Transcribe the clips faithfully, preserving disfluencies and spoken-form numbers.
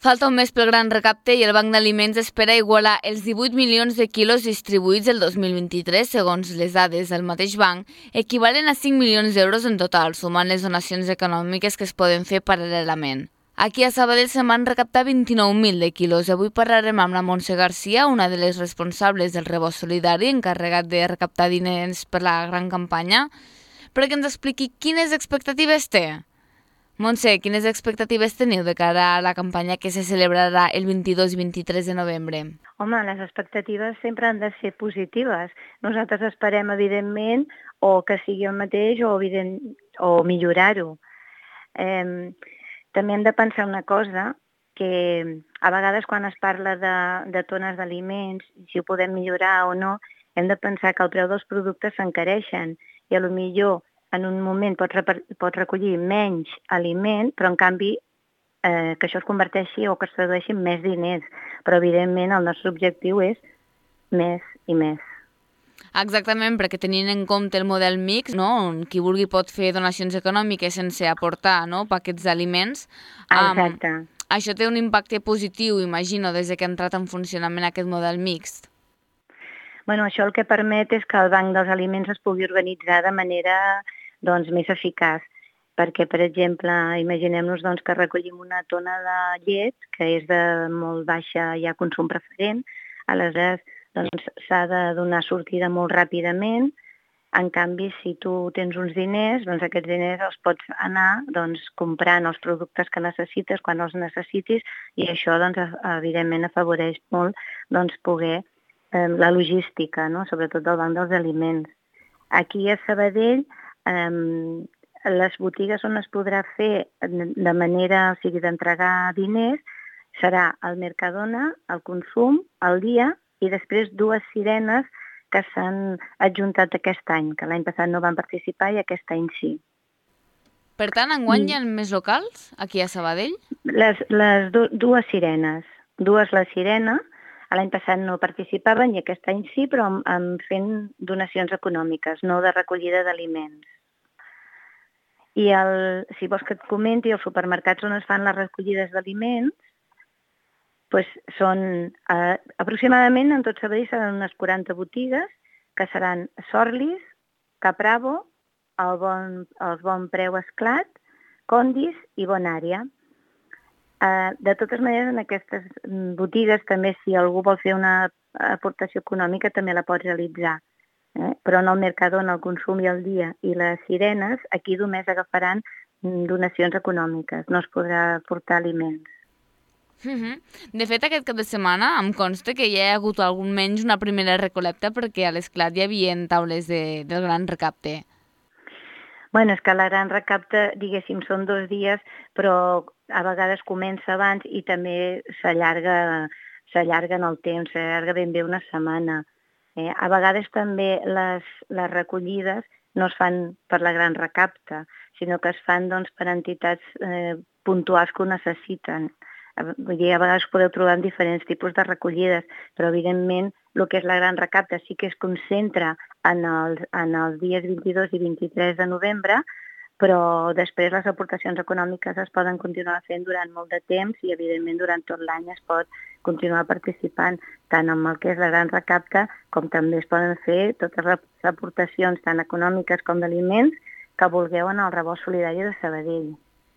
Falta un mes pel gran recapte i el Banc d'Aliments espera igualar els divuit milions de quilos distribuïts el dos mil vint-i-tres, segons les dades del mateix banc, equivalen a cinc milions d'euros en total, sumant les donacions econòmiques que es poden fer paral·lelament. Aquí a Sabadell se'n van recaptar vint-i-nou mil de quilos. Avui parlarem amb la Montse Garcia, una de les responsables del Rebost Solidari, encarregat de recaptar diners per la gran campanya, perquè ens expliqui quines expectatives té. Montse, quines expectatives teniu de cara a la campanya que se celebrarà el vint-i-dos i vint-i-tres de novembre? Home, les expectatives sempre han de ser positives. Nosaltres esperem, evidentment, o que sigui el mateix o, evident, o millorar-ho. Eh, també hem de pensar una cosa, que a vegades quan es parla de, de tones d'aliments, si ho podem millorar o no, hem de pensar que el preu dels productes s'encareixen i a lo millor en un moment pots, pots recollir menys aliment, però en canvi eh, que això es converteixi o que es tradueixi en més diners. Però evidentment el nostre objectiu és més i més. Exactament, perquè tenint en compte el model mix, no? On qui vulgui pot fer donacions econòmiques sense aportar, no?, paquets d'aliments. Exacte. Um, això té un impacte positiu, imagino, des que ha entrat en funcionament aquest model mixt. Bueno, això el que permet és que el Banc dels Aliments es pugui organitzar de manera doncs, més eficaç. Perquè, per exemple, imaginem-nos doncs, que recollim una tona de llet, que és de molt baixa ja consum preferent, aleshores doncs, s'ha de donar sortida molt ràpidament. En canvi, si tu tens uns diners, doncs aquests diners els pots anar doncs, comprant els productes que necessites quan els necessitis i això, doncs, evidentment, afavoreix molt doncs, poder eh, la logística, no? Sobretot del Banc dels Aliments. Aquí a Sabadell, eh, les botigues on es podrà fer de manera, o sigui, d'entregar diners, serà el Mercadona, el Consum, el Dia i després dues sirenes que s'han adjuntat aquest any, que l'any passat no van participar i aquest any sí. Per tant, enguany hi ha més locals aquí a Sabadell? Les, les du dues sirenes. Dues la sirena, l'any passat no participaven i aquest any sí, però amb, amb fent donacions econòmiques, no de recollida d'aliments. I el, si vols que et comenti, els supermercats on es fan les recollides d'aliments, pues són eh, aproximadament en tot Sabadell seran unes quaranta botigues que seran Sorlis, Capravo, el bon, el bon Preu Esclat, Condis i Bonària. Eh, de totes maneres, en aquestes botigues també si algú vol fer una aportació econòmica també la pot realitzar. Eh? Però en el Mercadona, el Consum i el Dia i les sirenes, aquí només agafaran donacions econòmiques, no es podrà aportar aliments. Uh-huh. De fet, aquest cap de setmana em consta que ja hi ha hagut almenys una primera recolecta perquè a l'Esclat hi havia taules de, del gran recapte. Bueno, és que la gran recapte, diguéssim, són dos dies, però a vegades comença abans i també s'allarga s'allarga en el temps, s'allarga ben bé una setmana. Eh, a vegades també les, les recollides no es fan per la gran recapte, sinó que es fan doncs, per entitats eh, puntuals que ho necessiten. Vull dir, a vegades podeu trobar en diferents tipus de recollides, però evidentment el que és la gran recapta sí que es concentra en els, en els dies vint-i-dos i vint-i-tres de novembre, però després les aportacions econòmiques es poden continuar fent durant molt de temps i evidentment durant tot l'any es pot continuar participant tant en el que és la gran recapta com també es poden fer totes les aportacions tant econòmiques com d'aliments que vulgueu en el Rebost Solidari de Sabadell.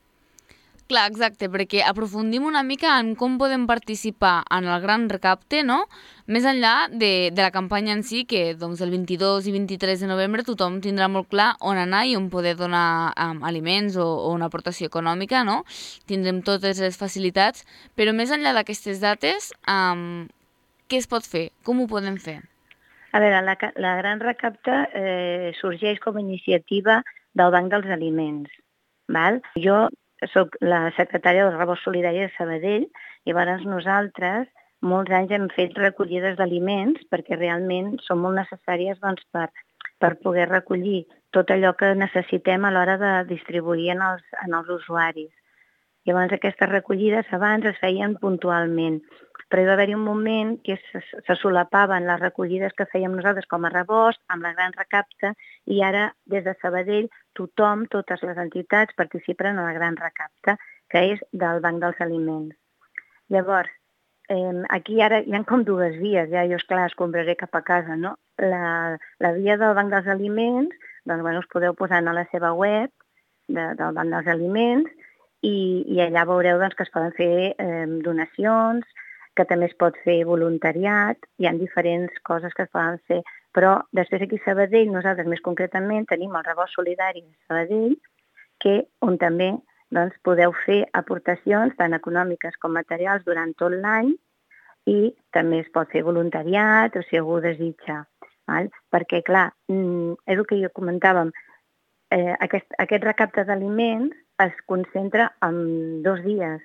Clar, exacte, perquè aprofundim una mica en com podem participar en el gran recapte, no? Més enllà de, de la campanya en si, que doncs, el vint-i-dos i vint-i-tres de novembre tothom tindrà molt clar on anar i on poder donar um, aliments o, o una aportació econòmica, no? Tindrem totes les facilitats, però més enllà d'aquestes dates, um, què es pot fer? Com ho podem fer? A veure, la, la gran recapta eh, sorgeix com a iniciativa del Banc dels Aliments, val? Jo soc la secretària del Rebost Solidari de Sabadell i llavors nosaltres molts anys hem fet recollides d'aliments perquè realment són molt necessàries doncs, per, per poder recollir tot allò que necessitem a l'hora de distribuir en els, en els usuaris. Llavors aquestes recollides abans es feien puntualment, però hi va haver-hi un moment que se, se solapaven les recollides que fèiem nosaltres com a Rebost amb la gran recapta i ara des de Sabadell tothom, totes les entitats participen en la gran recapta, que és del Banc dels Aliments. Llavors, eh, aquí ara hi ha com dues vies, ja jo, esclar, es compraré cap a casa, no? La, la via del Banc dels Aliments, doncs, bueno, us podeu posar a la seva web de, del Banc dels Aliments i, i allà veureu doncs, que es poden fer eh, donacions, que també es pot fer voluntariat, hi ha diferents coses que es poden fer, però després aquí a Sabadell, nosaltres més concretament, tenim el Rebost Solidari de Sabadell, que on també doncs, podeu fer aportacions tant econòmiques com materials durant tot l'any i també es pot fer voluntariat o si algú desitja. Val? Perquè, clar, és el que jo comentàvem, eh, aquest, aquest recapte d'aliments es concentra en dos dies,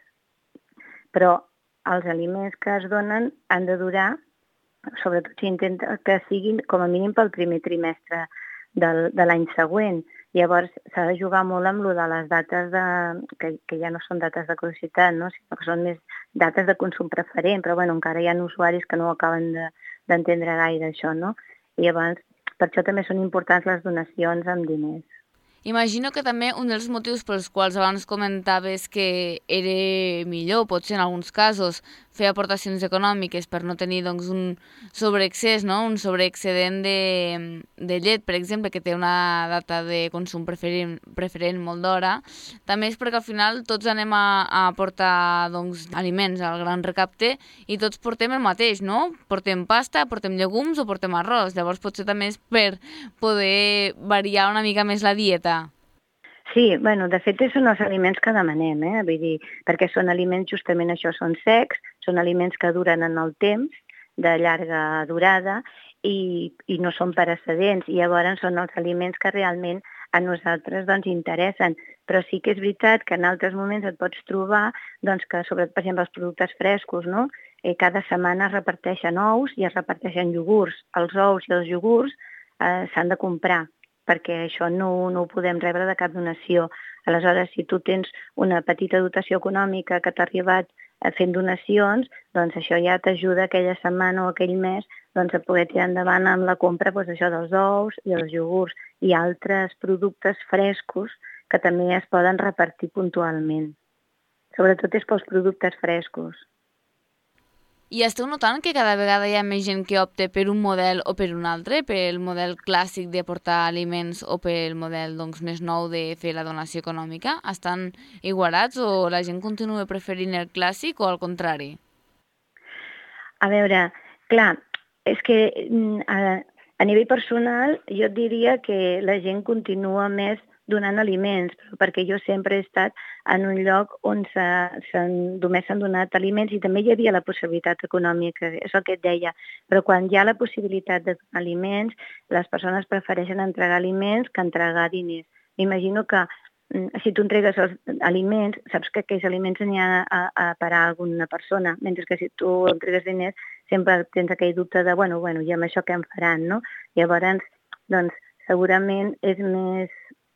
però els aliments que es donen han de durar, sobretot si intenta que siguin com a mínim pel primer trimestre del, de l'any següent. Llavors s'ha de jugar molt amb lo de les dates de, que, que ja no són dates de caducitat, no? Sinó que són més dates de consum preferent, però bueno, encara hi ha usuaris que no acaben de, d'entendre gaire això, no? I llavors, per això també són importants les donacions amb diners. Imagino que també un dels motius pels quals abans comentaves que era millor, potser en alguns casos, fer aportacions econòmiques per no tenir doncs, un sobreexcés, no? Un sobreexcedent de, de llet, per exemple, que té una data de consum preferent, preferent molt d'hora. També és perquè al final tots anem a, a portar doncs, aliments al gran recapte i tots portem el mateix, no? Portem pasta, portem llegums o portem arròs. Llavors potser també és per poder variar una mica més la dieta. Sí, bueno, de fet són els aliments que demanem, eh? Vull dir, perquè són aliments justament això, són secs, són aliments que duren en el temps, de llarga durada, i, i no són precedents, i llavors són els aliments que realment a nosaltres doncs, interessen. Però sí que és veritat que en altres moments et pots trobar doncs, que, sobretot, per exemple, els productes frescos, no? Eh, cada setmana es reparteixen ous i es reparteixen iogurts. Els ous i els iogurts eh, s'han de comprar, perquè això no, no ho podem rebre de cap donació. Aleshores, si tu tens una petita dotació econòmica que t'ha arribat fent donacions, doncs això ja t'ajuda aquella setmana o aquell mes doncs, a poder tirar endavant amb la compra doncs, això dels ous i els iogurts i altres productes frescos que també es poden repartir puntualment. Sobretot és pels productes frescos. I esteu notant que cada vegada hi ha més gent que opta per un model o per un altre, pel model clàssic de portar aliments o pel model doncs, més nou de fer la donació econòmica? Estan igualats o la gent continua preferint el clàssic o al contrari? A veure, clar, és que a, a nivell personal jo et diria que la gent continua més donant aliments, perquè jo sempre he estat en un lloc on se, se, només s'han donat aliments i també hi havia la possibilitat econòmica, és el que et deia, però quan hi ha la possibilitat de donar aliments, les persones prefereixen entregar aliments que entregar diners. Imagino que si tu entregues els aliments, saps que aquells aliments n'hi ha a, a parar a alguna persona, mentre que si tu entregues diners sempre tens aquell dubte de, bueno, bueno, i amb això què em faran, no? Llavors, doncs, segurament és més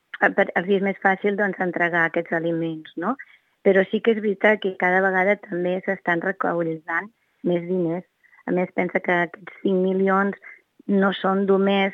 els és més fàcil doncs, entregar aquests aliments, no? Però sí que és veritat que cada vegada també s'estan recaudant més diners. A més, pensa que aquests cinc milions no són només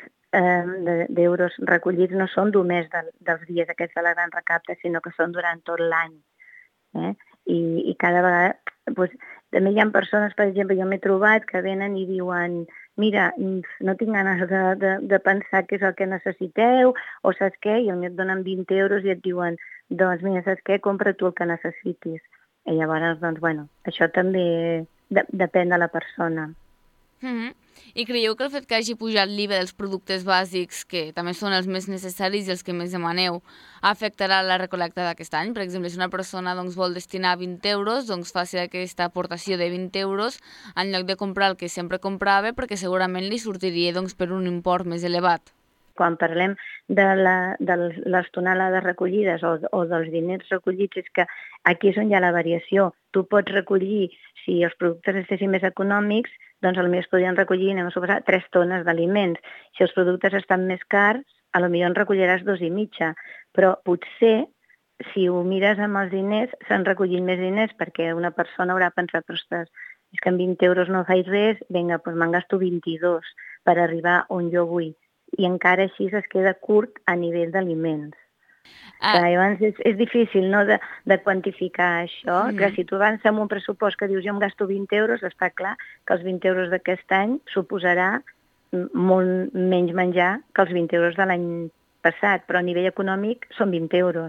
eh, d'euros recollits, no són només de, dels dies aquests de la gran recapta, sinó que són durant tot l'any. Eh? I, I cada vegada... Doncs, també hi ha persones, per exemple, jo m'he trobat que venen i diuen mira, no tinc ganes de, de, de pensar què és el que necessiteu o saps què, i potser et donen vint euros i et diuen, doncs mira, saps què, compra tu el que necessitis. I llavors, doncs, bueno, això també de, depèn de la persona. Mm-hmm. I creieu que el fet que hagi pujat l'I V A dels productes bàsics, que també són els més necessaris i els que més demaneu, afectarà la recol·lecta d'aquest any? Per exemple, si una persona doncs, vol destinar vint euros, doncs faci aquesta aportació de vint euros en lloc de comprar el que sempre comprava, perquè segurament li sortiria doncs, per un import més elevat. Quan parlem de, la, de les tonelades recollides o, o dels diners recollits, és que aquí és on hi ha la variació. Tu pots recollir, si els productes estessin més econòmics, doncs potser es podrien recollir, anem a suposar, tres tones d'aliments. Si els productes estan més cars, a lo millor en recolliràs dos i mitja. Però potser, si ho mires amb els diners, s'han recollit més diners perquè una persona haurà pensat, ostres, és que amb vint euros no faig res, vinga, doncs me'n gasto vint-i-dos per arribar on jo vull. I encara així es queda curt a nivell d'aliments. Ah. Clar, llavors és, és difícil, no?, de, de quantificar això. Mm. Clar, si tu avances amb un pressupost que dius jo em gasto vint euros, està clar que els vint euros d'aquest any suposarà molt menys menjar que els vint euros de l'any passat, però a nivell econòmic són vint euros.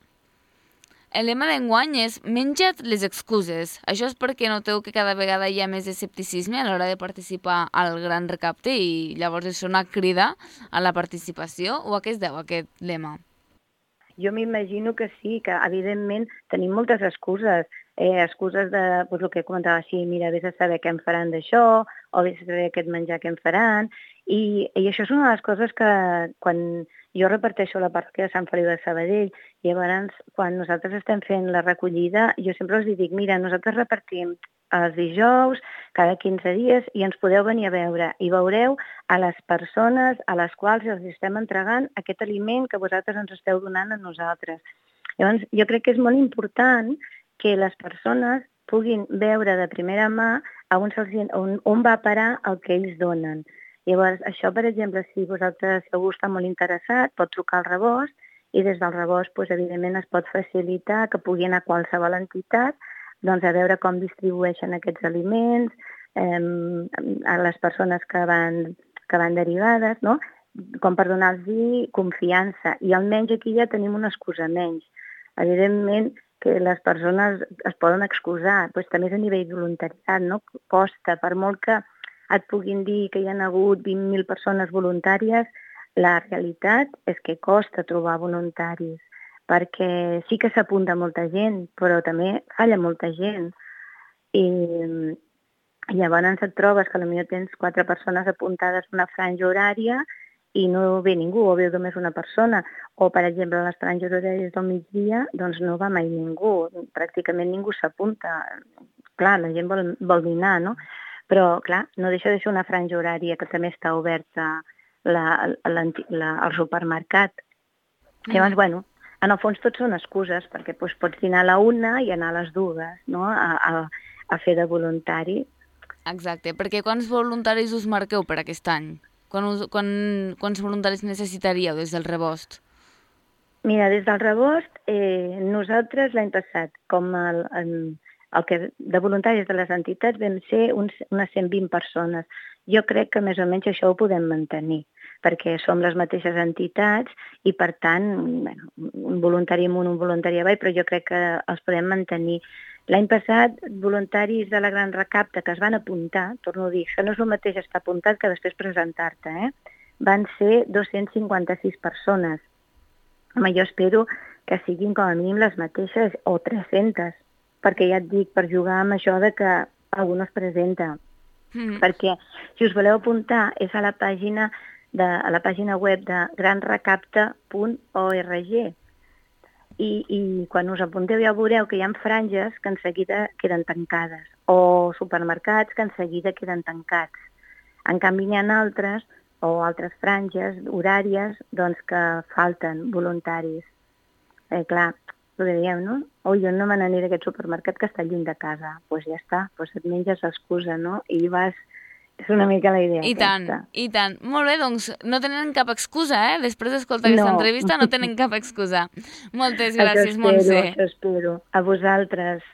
El lema d'enguany és menja't les excuses. Això és perquè noteu que cada vegada hi ha més escepticisme a l'hora de participar al Gran Recapte i llavors és una crida a la participació, o a què es deu aquest lema? Jo m'imagino que sí, que evidentment tenim moltes excuses, eh, excuses de, doncs el que comentava, sí, mira, vés a saber què em faran d'això, o vés a saber aquest menjar què em faran, i, i això és una de les coses que quan jo reparteixo la parròquia de Sant Feliu de Sabadell, i llavors quan nosaltres estem fent la recollida, jo sempre els dic, mira, nosaltres repartim els dijous, cada quinze dies, i ens podeu venir a veure, i veureu a les persones a les quals els estem entregant aquest aliment que vosaltres ens esteu donant a nosaltres. Llavors, jo crec que és molt important que les persones puguin veure de primera mà a on, on, on va a parar el que ells donen. Llavors, això, per exemple, si vosaltres si algú està molt interessat, pot trucar al rebost, i des del rebost, doncs, evidentment, es pot facilitar que pugui anar a qualsevol entitat doncs, a veure com distribueixen aquests aliments, eh, a les persones que van, que van derivades, no?, com per donar-los confiança. I almenys aquí ja tenim una excusa menys. Evidentment que les persones es poden excusar, doncs també és a nivell voluntariat, no? Costa, per molt que et puguin dir que hi ha hagut vint mil persones voluntàries, la realitat és que costa trobar voluntaris, perquè sí que s'apunta molta gent, però també falla molta gent. I llavors et trobes que potser tens quatre persones apuntades a una franja horària i no ve ningú, o veu només una persona. O, per exemple, a les franges horàries del migdia, doncs no va mai ningú, pràcticament ningú s'apunta. Clar, la gent vol, vol dinar, no? Però, clar, no deixa de ser una franja horària que també està oberta la, la, la, al supermercat. Llavors, bueno, en el fons tot són excuses, perquè doncs, pots dinar a la una i anar a les dues, no?, a, a, a fer de voluntari. Exacte, perquè quants voluntaris us marqueu per aquest any? Quan us, quan, quants voluntaris necessitaríeu des del rebost? Mira, des del rebost, eh, nosaltres l'any passat, com el, el, el que de voluntaris de les entitats, vam ser uns, unes cent vint persones. Jo crec que més o menys això ho podem mantenir, perquè som les mateixes entitats i, per tant, bueno, un voluntari amunt, un voluntari avall, però jo crec que els podem mantenir. L'any passat, voluntaris de la Gran Recapte que es van apuntar, torno a dir, això no és el mateix estar apuntat que després presentar-te, eh? Van ser dos-cents cinquanta-sis persones. Home, jo espero que siguin com a mínim les mateixes, o tres-centes, perquè ja et dic, per jugar amb això de que algú no es presenta. Mm. Perquè, si us voleu apuntar, és a la pàgina de, a la pàgina web de gran recapte punt org. I, I quan us apunteu ja veureu que hi ha franges que en seguida queden tancades, o supermercats que en seguida queden tancats. En canvi, hi ha altres, o altres franges horàries, doncs que falten voluntaris. Eh, clar, ho diríem, no? O jo no me n'aniré a aquest supermercat que està lluny de casa. Doncs pues ja està, pues et menges l'excusa, no? I vas... És una mica la idea. I tant, aquesta. I tant. Molt bé, doncs no tenen cap excusa, eh? Després d'escoltar aquesta no. entrevista no tenen cap excusa. Moltes gràcies, espero, Montse. Això espero. A vosaltres.